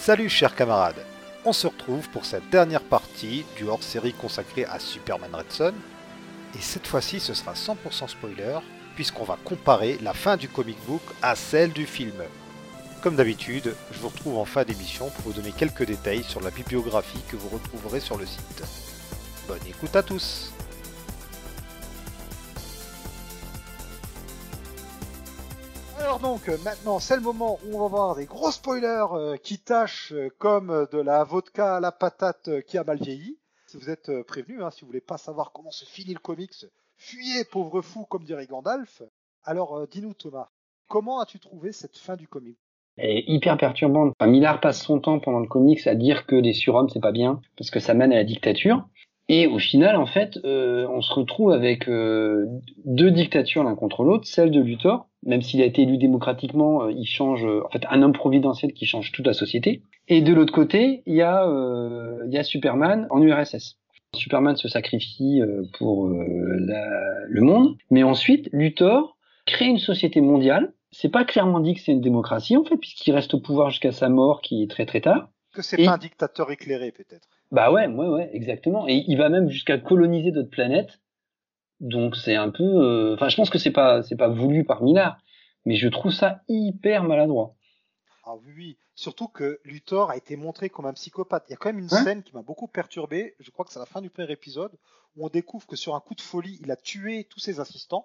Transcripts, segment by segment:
Salut chers camarades, on se retrouve pour cette dernière partie du hors-série consacré à Superman Red Son. Et cette fois-ci ce sera 100% spoiler, puisqu'on va comparer la fin du comic book à celle du film. Comme d'habitude, je vous retrouve en fin d'émission pour vous donner quelques détails sur la bibliographie que vous retrouverez sur le site. Bonne écoute à tous. Alors donc, maintenant, c'est le moment où on va voir des gros spoilers qui tâchent comme de la vodka à la patate qui a mal vieilli. Si vous êtes prévenus, si vous voulez pas savoir comment se finit le comics, fuyez pauvre fou comme dirait Gandalf. Alors dis-nous Thomas, comment as-tu trouvé cette fin du comic? Elle est hyper perturbante. Enfin, Millard passe son temps pendant le comics à dire que des surhommes c'est pas bien parce que ça mène à la dictature. Et au final, en fait, on se retrouve avec deux dictatures l'un contre l'autre, celle de Luthor, même s'il a été élu démocratiquement, il change, en fait, un homme providentiel qui change toute la société. Et de l'autre côté, il y a Superman en URSS. Superman se sacrifie pour le monde, mais ensuite, Luthor crée une société mondiale. C'est pas clairement dit que c'est une démocratie, en fait, puisqu'il reste au pouvoir jusqu'à sa mort, qui est très très tard. Que c'est pas un dictateur éclairé, peut-être. Bah ouais, exactement. Et il va même jusqu'à coloniser d'autres planètes. Donc c'est un peu, enfin je pense que c'est pas voulu par Millard, mais je trouve ça hyper maladroit. Ah oui, surtout que Luthor a été montré comme un psychopathe. Il y a quand même une Hein? scène qui m'a beaucoup perturbé, je crois que c'est à la fin du premier épisode, où on découvre que sur un coup de folie, il a tué tous ses assistants,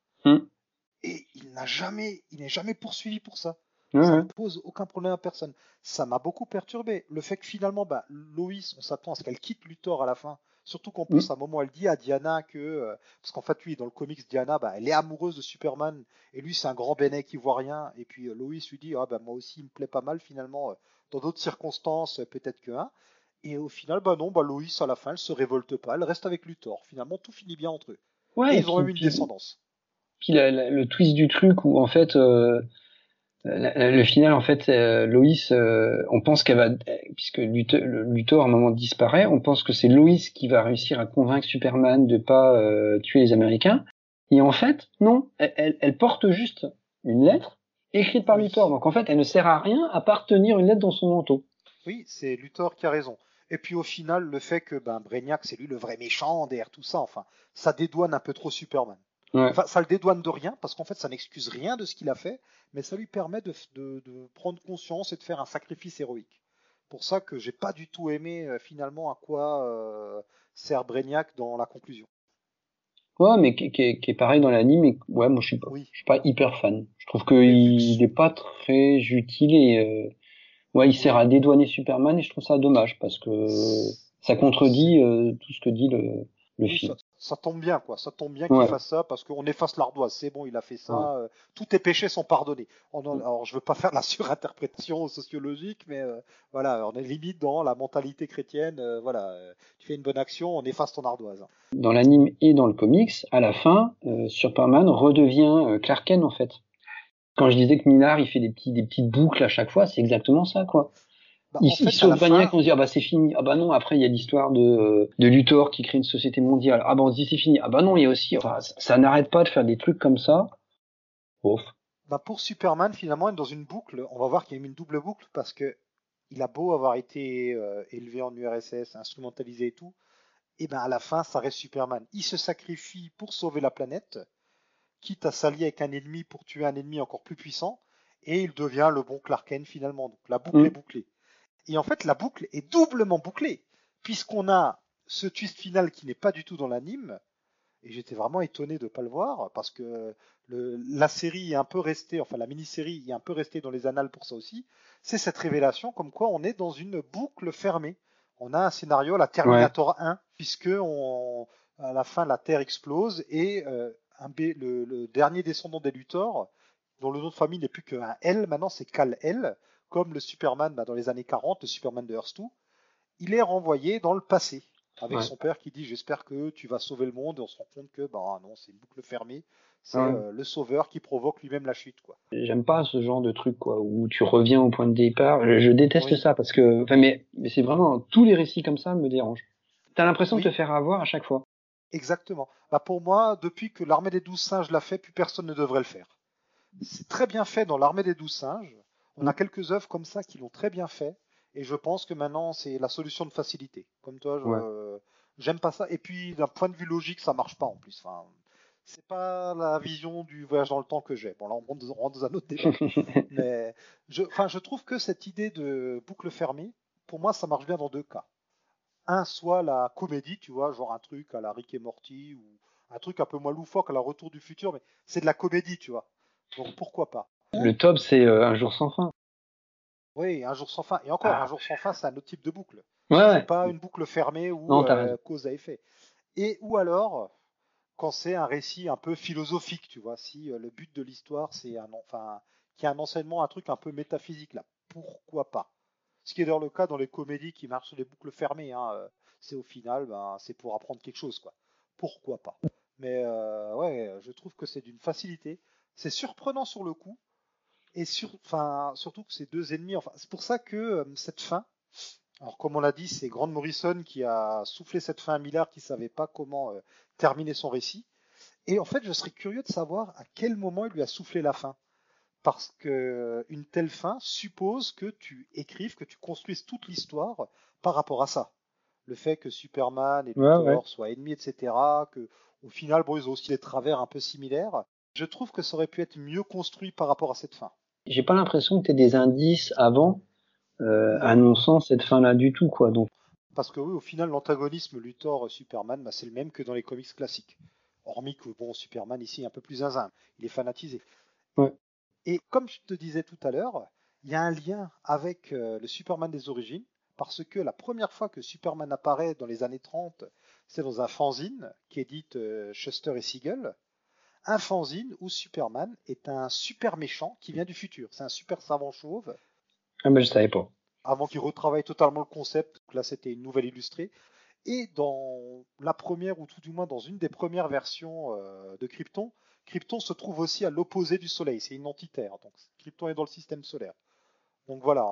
et il n'est jamais poursuivi pour ça. Ça ne Ouais. pose aucun problème à personne. Ça m'a beaucoup perturbé. Le fait que finalement, Lois, on s'attend à ce qu'elle quitte Luthor à la fin. Surtout qu'en plus, à un moment, elle dit à Diana que... parce qu'en fait, lui, dans le comics, Diana, elle est amoureuse de Superman. Et lui, c'est un grand béné qui voit rien. Et puis, Lois lui dit, moi aussi, il me plaît pas mal, finalement. Dans d'autres circonstances, peut-être que... Et au final, non, Lois, à la fin, elle se révolte pas. Elle reste avec Luthor. Finalement, tout finit bien entre eux. Et Ouais, et ils ont puis, même une descendance. puis le twist du truc où en fait le final en fait Loïs, on pense qu'elle va, puisque Luthor à un moment disparaît, on pense que c'est Loïs qui va réussir à convaincre Superman de pas tuer les Américains. Et en fait, non, elle porte juste une lettre écrite par Oui. Luthor. Donc en fait, elle ne sert à rien à part tenir une lettre dans son manteau. Oui, c'est Luthor qui a raison. Et puis au final, le fait que Brainiac, c'est lui le vrai méchant derrière tout ça, enfin, ça dédouane un peu trop Superman. Ouais. Enfin, ça le dédouane de rien, parce qu'en fait, ça n'excuse rien de ce qu'il a fait, mais ça lui permet de prendre conscience et de faire un sacrifice héroïque. Pour ça que j'ai pas du tout aimé finalement à quoi sert Brainiac dans la conclusion. Ouais, mais qui est pareil dans l'anime. Et ouais, moi Oui, je suis pas hyper fan. Je trouve mais vu que qu'il est pas très utile et ouais, il sert oui, à dédouaner Superman et je trouve ça dommage parce que ça c'est contredit tout ce que dit le oui, film. ça tombe bien, quoi. Ça tombe bien qu'il Ouais. fasse ça parce qu'on efface l'ardoise. C'est bon, il a fait Ouais. ça. Tous tes péchés sont pardonnés. Alors, je veux pas faire la surinterprétation sociologique, mais voilà, on est limite dans la mentalité chrétienne. Voilà, tu fais une bonne action, on efface ton ardoise. Dans l'anime et dans le comics, à la fin, Superman redevient Clark Kent en fait. Quand je disais que Millard il fait des petites boucles à chaque fois, c'est exactement ça quoi. En Il fait, à la sauve Brainiac, fin, on se dit ah bah c'est fini. Ah bah non, après il y a l'histoire de Luthor qui crée une société mondiale. Ah bah on se dit c'est fini. Ah bah non, il y a aussi, enfin ça n'arrête pas de faire des trucs comme ça. Ouf. pour Superman, finalement, dans une boucle, on va voir qu'il y a une double boucle parce que il a beau avoir été élevé en URSS, instrumentalisé et tout, et à la fin, ça reste Superman. Il se sacrifie pour sauver la planète, quitte à s'allier avec un ennemi pour tuer un ennemi encore plus puissant, et il devient le bon Clark Kent finalement. Donc la boucle est Mm. bouclée. Et en fait, la boucle est doublement bouclée, puisqu'on a ce twist final qui n'est pas du tout dans l'anime, et j'étais vraiment étonné de ne pas le voir, parce que la série est un peu restée, enfin la mini-série est un peu restée dans les annales pour ça aussi, c'est cette révélation comme quoi on est dans une boucle fermée. On a un scénario, la Ouais. Terminator 1, puisque à la fin la Terre explose et le dernier descendant des Luthor, dont le nom de famille n'est plus qu'un L, maintenant c'est Kal-El, comme le Superman dans les années 40, le Superman de Earth 2, il est renvoyé dans le passé avec Ouais. son père qui dit j'espère que tu vas sauver le monde et on se rend compte que non, c'est une boucle fermée, c'est Ouais. le sauveur qui provoque lui-même la chute, quoi. J'aime pas ce genre de truc quoi où tu reviens au point de départ. Je déteste Oui, ça parce que enfin mais c'est vraiment tous les récits comme ça me dérangent. T'as l'impression de te oui, faire avoir à chaque fois. exactement. Pour moi, depuis que l'armée des 12 singes l'a fait, plus personne ne devrait le faire. C'est très bien fait dans l'armée des 12 singes. On Mm. a quelques œuvres comme ça qui l'ont très bien fait. Et je pense que maintenant, c'est la solution de facilité. Comme toi, Ouais. j'aime pas ça. Et puis, d'un point de vue logique, ça marche pas en plus. Enfin, c'est pas la vision du voyage dans le temps que j'ai. Bon, là, on rentre dans un autre débat. Mais je trouve que cette idée de boucle fermée, pour moi, ça marche bien dans deux cas. Un, soit la comédie, tu vois, genre un truc à la Rick et Morty, ou un truc un peu moins loufoque à la Retour du futur, mais c'est de la comédie, tu vois. Donc pourquoi pas. Le Ou, top, c'est Un jour sans fin. oui, un jour sans fin. Et encore, un Ah, jour sans fin, c'est un autre type de boucle. ouais, C'est ouais. pas une boucle fermée ou Non, t'as raison. cause à effet. Et ou alors, quand c'est un récit un peu philosophique, tu vois, si le but de l'histoire, c'est enfin, qu'il y a un enseignement, un truc un peu métaphysique là, pourquoi pas? Ce qui est d'ailleurs le cas dans les comédies qui marchent sur les boucles fermées, hein, c'est au final, ben, c'est pour apprendre quelque chose, quoi. Pourquoi pas? Mais ouais, je trouve que c'est d'une facilité. C'est surprenant sur le coup, et enfin, surtout que c'est deux ennemis. Enfin, c'est pour ça que cette fin, alors, comme on l'a dit, c'est Grant Morrison qui a soufflé cette fin à Miller qui savait pas comment terminer son récit. Et en fait, je serais curieux de savoir à quel moment il lui a soufflé la fin. Parce que une telle fin suppose que tu écrives, que tu construises toute l'histoire par rapport à ça. Le fait que Superman et Ouais, ouais. Luthor soient ennemis, etc., que au final, bon, ils ont aussi des travers un peu similaires. Je trouve que ça aurait pu être mieux construit par rapport à cette fin. J'ai pas l'impression que t'aies des indices avant Non, annonçant cette fin-là du tout, quoi. Donc, parce que oui, au final, l'antagonisme Luthor-Superman, bah, c'est le même que dans les comics classiques. Hormis que, bon, Superman ici est un peu plus zinzin, il est fanatisé. ouais. Et comme je te disais tout à l'heure, il y a un lien avec le Superman des origines, parce que la première fois que Superman apparaît dans les années 30, c'est dans un fanzine qui édite Shuster et Siegel, un fanzine où Superman est un super méchant qui vient du futur. C'est un super savant chauve, Ah, bah, je savais pas. avant qu'il retravaille totalement le concept, donc là c'était une nouvelle illustrée. Et dans la première, ou tout du moins dans une des premières versions de Krypton, Krypton se trouve aussi à l'opposé du Soleil, c'est une antiterre, donc Krypton est dans le système solaire. Donc voilà,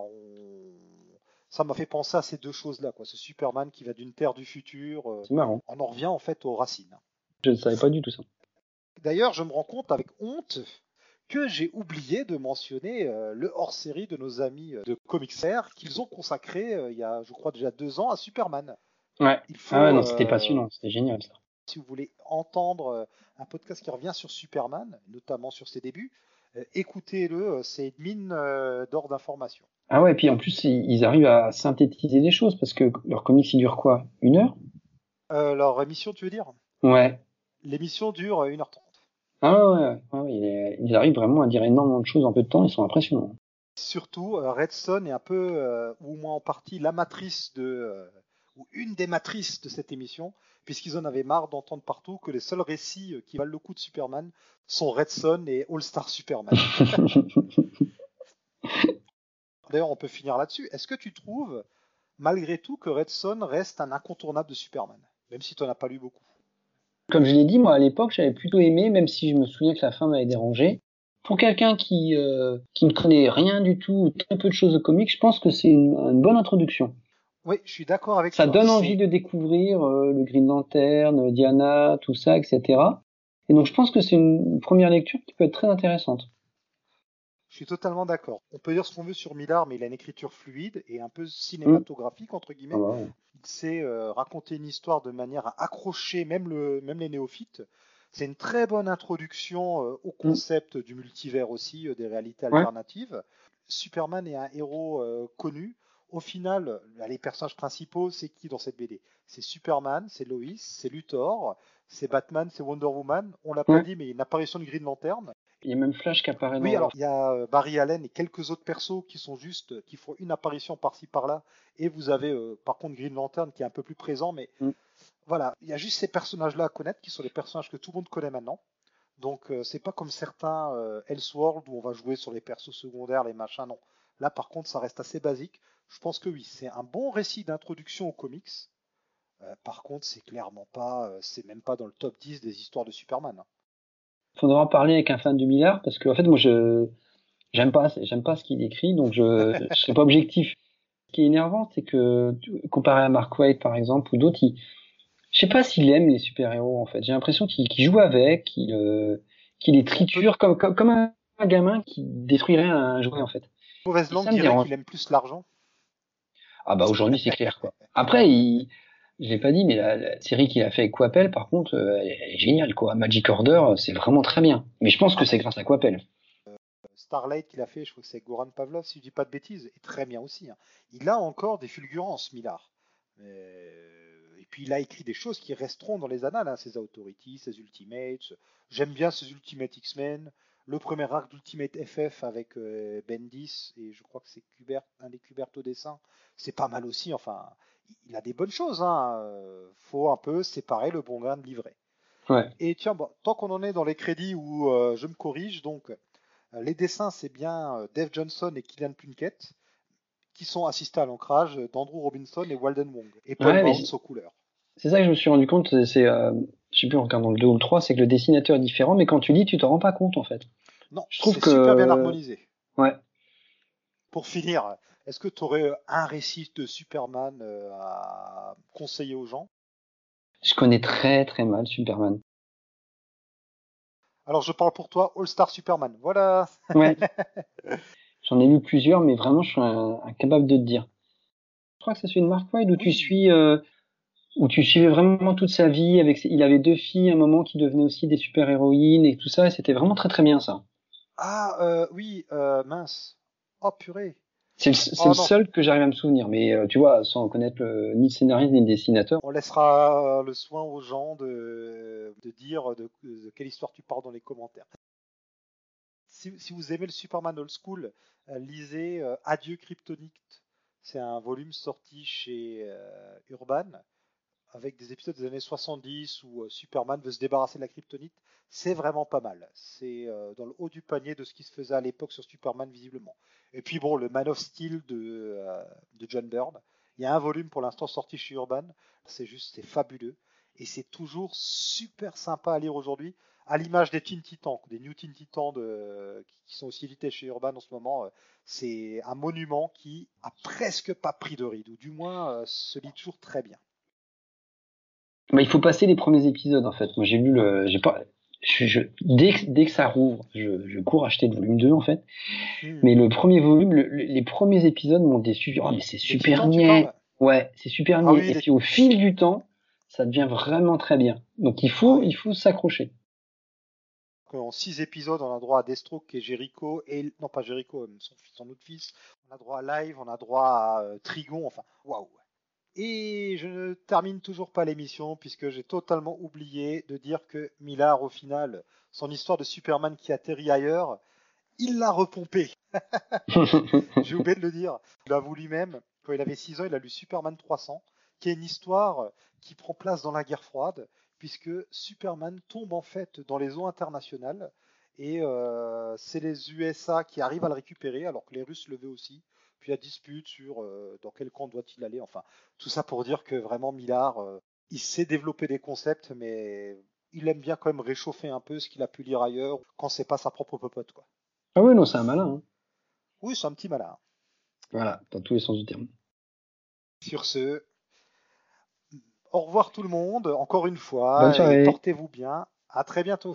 ça m'a fait penser à ces deux choses-là, quoi. Ce Superman qui va d'une terre du futur, C'est marrant. on en revient en fait aux racines. Je ne savais pas du tout ça. D'ailleurs, je me rends compte avec honte que j'ai oublié de mentionner le hors-série de nos amis de Comixair qu'ils ont consacré il y a, je crois, déjà 2 ans à Superman. Ouais. Il Ah ouais, faut, non, c'était passionnant. C'était génial, ça. si vous voulez entendre un podcast qui revient sur Superman, notamment sur ses débuts, écoutez-le, c'est une mine d'or d'informations. Ah ouais, et puis en plus, ils arrivent à synthétiser les choses parce que leur comics, il dure quoi? 1 heure? Leur émission, tu veux dire? Ouais. L'émission dure 1h30. Ah ouais, ouais, ouais, ouais, ils arrivent vraiment à dire énormément de choses en peu de temps, ils sont impressionnants. Surtout, Red Son est un peu, ou au moins en partie, la matrice ou une des matrices de cette émission, puisqu'ils en avaient marre d'entendre partout que les seuls récits qui valent le coup de Superman sont Red Son et All Star Superman. D'ailleurs, on peut finir là-dessus. Est-ce que tu trouves, malgré tout, que Red Son reste un incontournable de Superman, même si tu n'en as pas lu beaucoup? Comme je l'ai dit, moi à l'époque, j'avais plutôt aimé, même si je me souviens que la fin m'avait dérangé. Pour quelqu'un qui ne connaît rien du tout, ou très peu de choses de comics, je pense que c'est une bonne introduction. Oui, je suis d'accord avec Ça toi. donne envie de découvrir le Green Lantern, Diana, tout ça, etc. Et donc je pense que c'est une première lecture qui peut être très intéressante. Je suis totalement d'accord. On peut dire ce qu'on veut sur Millard, mais il a une écriture fluide et un peu Hmm. cinématographique, entre Ah guillemets. bah ouais. Il sait raconter une histoire de manière à accrocher même les néophytes. C'est une très bonne introduction au Hmm. concept du multivers aussi, des réalités Ouais. alternatives. Superman est un héros connu. Au final, les personnages principaux, c'est qui dans cette BD? C'est Superman, c'est Lois, c'est Luthor, c'est Batman, c'est Wonder Woman. On l'a pas Ouais. dit, mais il y a une apparition de Green Lantern. Il y a même Flash qui apparaît Oui, dans. alors il y a Barry Allen et quelques autres persos qui sont juste, qui font une apparition par-ci par-là. Et vous avez par contre Green Lantern qui est un peu plus présent, mais Hmm. voilà, il y a juste ces personnages-là à connaître qui sont les personnages que tout le monde connaît maintenant. Donc c'est pas comme certains Elseworld où on va jouer sur les persos secondaires, les machins, non. Là par contre ça reste assez basique. Je pense que oui, c'est un bon récit d'introduction aux comics. Par contre c'est clairement pas, c'est même pas dans le top 10 des histoires de Superman, hein. Faudra en parler avec un fan de Millard parce que en fait moi je j'aime pas ce qu'il écrit donc je serai pas objectif. Ce qui est énervant c'est que comparé à Mark Waid par exemple ou d'autres, je sais pas s'il aime les super-héros en fait. J'ai l'impression qu'il joue avec, qu'il les On peut, triture comme un gamin qui détruirait un jouet en fait. mauvaise Et langue ça me dirait dérange. qu'il aime plus l'argent. Ah bah aujourd'hui c'est clair quoi. Après, je l'ai pas dit, mais la série qu'il a fait avec Coppel, par contre, elle est géniale quoi. Magic Order, c'est vraiment très bien. Mais je pense que c'est grâce à Coppel. Starlight qu'il a fait, je crois que c'est Goran Pavlov, si je dis pas de bêtises, est très bien aussi, hein. Il a encore des fulgurances, Millard. Et puis il a écrit des choses qui resteront dans les annales, hein, ses Authorities, ses Ultimates. J'aime bien ses Ultimate X-Men. Le premier arc d'Ultimate FF avec Bendis, et je crois que c'est un des Kubert au dessin. C'est pas mal aussi, enfin, il a des bonnes choses, hein. Faut un peu séparer le bon grain de l'ivraie. Ouais. Et tiens, bon, tant qu'on en est dans les crédits où je me corrige, donc les dessins, c'est bien Dave Johnson et Killian Plunkett, qui sont assistés à l'ancrage d'Andrew Robinson et Walden Wong, et Paul Ouais, mais Bounce aux couleurs. c'est ça que je me suis rendu compte, je sais plus en regardant le 2 ou le 3, c'est que le dessinateur est différent, mais quand tu lis, tu t'en rends pas compte en fait. Non, Je trouve c'est super bien que, harmonisé. ouais, Pour finir, est-ce que tu aurais un récit de Superman à conseiller aux gens? je connais très très mal Superman. Alors je parle pour toi, All Star Superman. Voilà. Ouais, j'en ai lu plusieurs, mais vraiment, je suis incapable de te dire. Je crois que ça suit une Mark Waid Oui. où tu suivais vraiment toute sa vie il avait 2 filles à un moment qui devenaient aussi des super-héroïnes et tout ça, et c'était vraiment très très bien ça. Ah, oui, mince. Oh purée. C'est le Oh non, seul que j'arrive à me souvenir, mais tu vois, sans connaître ni le scénariste ni le dessinateur. on laissera le soin aux gens de dire de quelle histoire tu parles dans les commentaires. Si vous aimez le Superman Old School, lisez Adieu Kryptonite. C'est un volume sorti chez Urban avec des épisodes des années 70 où Superman veut se débarrasser de la kryptonite. C'est vraiment pas mal. C'est dans le haut du panier de ce qui se faisait à l'époque sur Superman visiblement. Et puis bon, le Man of Steel de John Byrne. Il y a un volume pour l'instant sorti chez Urban. C'est fabuleux. Et c'est toujours super sympa à lire aujourd'hui. À l'image des Teen Titans, des New Teen Titans qui sont aussi édités chez Urban en ce moment. C'est un monument qui a presque pas pris de ride, ou du moins se lit toujours très bien. Bah, il faut passer les premiers épisodes en fait. Moi j'ai pas, dès que ça rouvre, je cours acheter le volume 2 en fait. Mais le premier volume, les premiers épisodes m'ont déçu. Oh mais c'est Les super Titans, tu niais. parles? Ouais, c'est super Ah niais. oui, Et puis au fil du temps, ça devient vraiment très bien. Donc ah oui. il faut s'accrocher. En 6 épisodes, on a droit à Deathstroke et Jericho, et non pas Jericho, son autre fils. On a droit à Live, on a droit à Trigon, enfin, waouh. Et je ne termine toujours pas l'émission puisque j'ai totalement oublié de dire que Millard, au final, son histoire de Superman qui atterrit ailleurs, il l'a repompé. J'ai oublié de le dire. Il avoue lui-même, quand il avait 6 ans, il a lu Superman 300, qui est une histoire qui prend place dans la guerre froide, puisque Superman tombe en fait dans les eaux internationales, et c'est les USA qui arrivent à le récupérer, alors que les Russes le veulent aussi. Puis il y a dispute sur dans quel camp doit-il aller. Enfin, tout ça pour dire que vraiment Millard, il sait développer des concepts, mais il aime bien quand même réchauffer un peu ce qu'il a pu lire ailleurs, quand c'est pas sa propre popote, quoi. Ah ouais non c'est un malin. Hein. Oui, c'est un petit malin. Voilà, dans tous les sens du terme. Sur ce, au revoir tout le monde, encore une Bonne fois, et soirée. portez-vous bien. À très bientôt.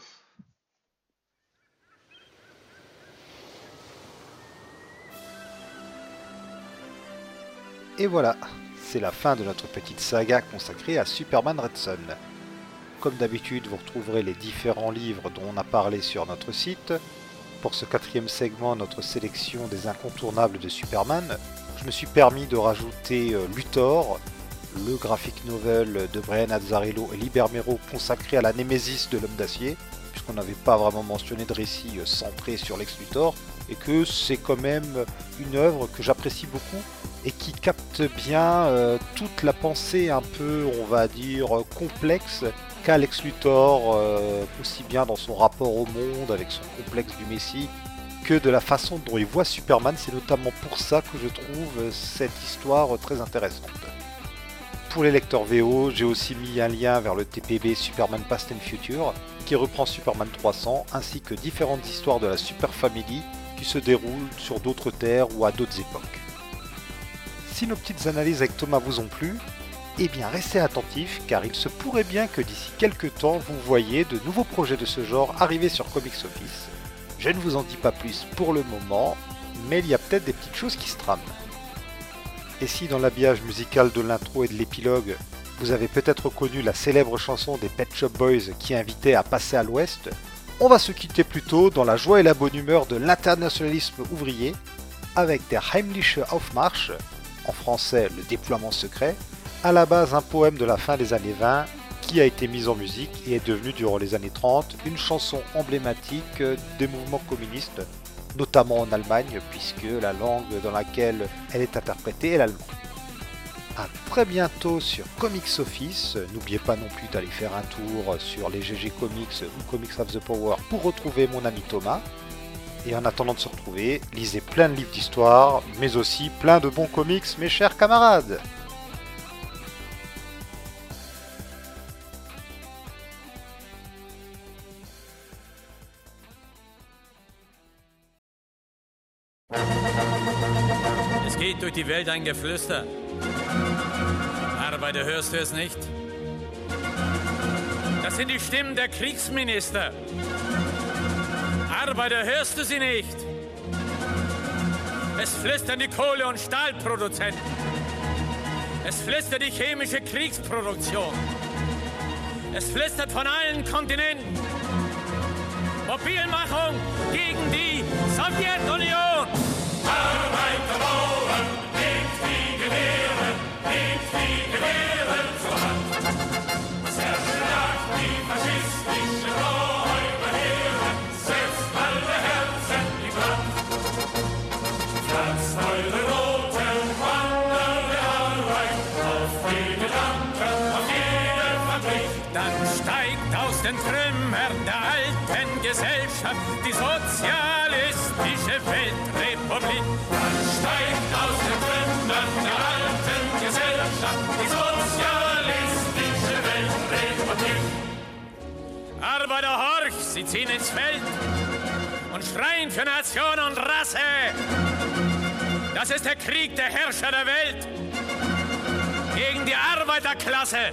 Et voilà, c'est la fin de notre petite saga consacrée à Superman Red Son. Comme d'habitude, vous retrouverez les différents livres dont on a parlé sur notre site. Pour ce 4e segment, notre sélection des incontournables de Superman, je me suis permis de rajouter Luthor, le graphic novel de Brian Azzarello et Liber Mero consacré à la némésis de l'homme d'acier, puisqu'on n'avait pas vraiment mentionné de récit centré sur Lex Luthor, et que c'est quand même une œuvre que j'apprécie beaucoup et qui capte bien toute la pensée un peu, on va dire, complexe qu'a Lex Luthor, aussi bien dans son rapport au monde avec son complexe du Messie, que de la façon dont il voit Superman. C'est notamment pour ça que je trouve cette histoire très intéressante. Pour les lecteurs VO, j'ai aussi mis un lien vers le TPB Superman Past and Future, qui reprend Superman 300, ainsi que différentes histoires de la Super Family qui se déroulent sur d'autres terres ou à d'autres époques. Si nos petites analyses avec Thomas vous ont plu, eh bien restez attentifs car il se pourrait bien que d'ici quelques temps vous voyez de nouveaux projets de ce genre arriver sur Comics Office. Je ne vous en dis pas plus pour le moment, mais il y a peut-être des petites choses qui se trament. Et si dans l'habillage musical de l'intro et de l'épilogue, vous avez peut-être reconnu la célèbre chanson des Pet Shop Boys qui invitait à passer à l'ouest, on va se quitter plutôt dans la joie et la bonne humeur de l'internationalisme ouvrier avec Der Heimliche Aufmarsch, en français le déploiement secret, à la base un poème de la fin des années 20 qui a été mis en musique et est devenu durant les années 30 une chanson emblématique des mouvements communistes, notamment en Allemagne, puisque la langue dans laquelle elle est interprétée est l'allemand. A très bientôt sur Comics Office, n'oubliez pas non plus d'aller faire un tour sur les GG Comics ou Comics of the Power pour retrouver mon ami Thomas. Et en attendant de se retrouver, lisez plein de livres d'histoire, mais aussi plein de bons comics mes chers camarades. Es geht durch die Welt ein Geflüster. Arbeiter, hörst du es nicht? Das sind die Stimmen der Kriegsminister. Arbeiter, hörst du sie nicht? Es flüstern die Kohle- und Stahlproduzenten. Es flüstert die chemische Kriegsproduktion. Es flüstert von allen Kontinenten. Mobilmachung gegen die Sowjetunion. Arbeiter, Bauern, nehmt die Gewehre zur Hand. Zerschlagt die faschistische Räuberheere, setzt alle Herzen in Brand. Pflanzt eure roten Banner der Arbeit auf die Gedanken, auf jede Fabrik. Dann steigt aus den Trümmern der alten Gesellschaft die sozialistische Weltrepublik. Dann steigt aus den Trümmern der alten Gesellschaft die sozialistische Weltrepublik. Arbeiter, horch, sie ziehen ins Feld und schreien für Nation und Rasse. Das ist der Krieg der Herrscher der Welt gegen die Arbeiterklasse.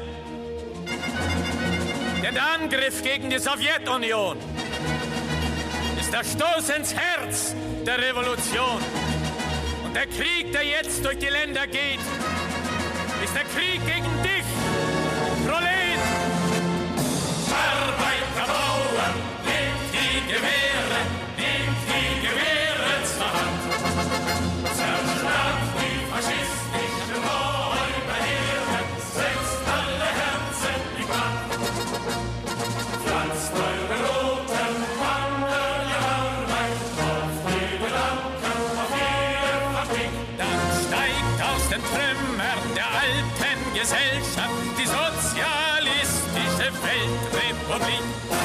Denn der Angriff gegen die Sowjetunion ist der Stoß ins Herz der Revolution. Und der Krieg, der jetzt durch die Länder geht, ist der Krieg gegen dich, Prolet. Arbeiter, Bauern, nehmt die Gewehre zur Hand. Zerschlagt die faschistischen Räuberheere, setzt alle Herzen in Brand. Pflanzt eure roten Banner der Arbeit auf die Gedanken, auf jede Fabrik. Dann steigt aus den Trümmern der alten Gesellschaft die sozialistische Weltrepublik.